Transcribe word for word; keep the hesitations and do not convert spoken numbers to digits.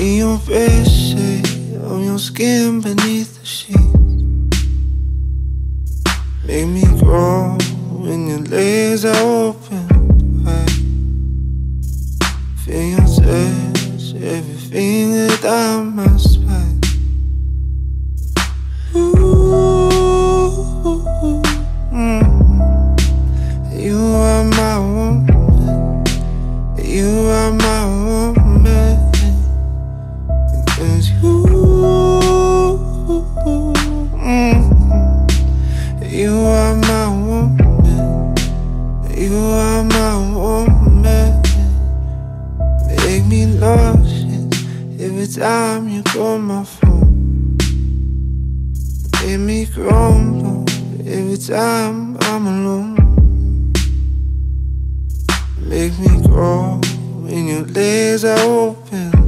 In your bed shade, on your skin beneath the sheets. Make me grow when your legs are open wide. Feel your touch, everything that I must fight. Ooh, mm. You are my woman, you are my woman. Cause you, mm, you are my woman, you are my woman. Make me nauseous every time you call my phone. Make me crumble every time I'm alone. Make me grow when your legs are open.